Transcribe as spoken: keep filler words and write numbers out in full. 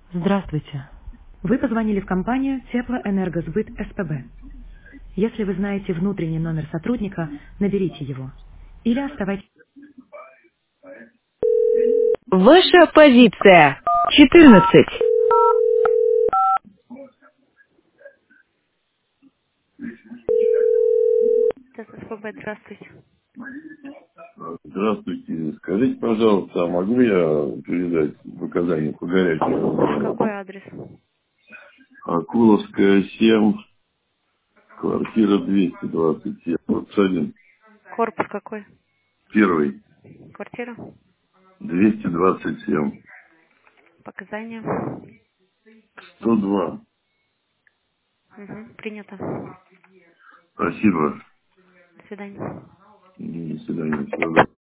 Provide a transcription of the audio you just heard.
Здравствуйте. Вы позвонили в компанию Теплоэнергосбыт СПБ. Если вы знаете внутренний номер сотрудника, наберите его. Или оставайтесь. Ваша позиция. четырнадцать. СПБ, здравствуйте. Здравствуйте. Скажите, пожалуйста, а могу я передать показания по горячему? Какой адрес? Акуловская, семь, квартира двести двадцать семь, двадцать один, Корпус какой? первый, Квартира? двести двадцать семь, Показания? сто два. Угу, принято. До Спасибо. свидания. До свидания. Всего доброго.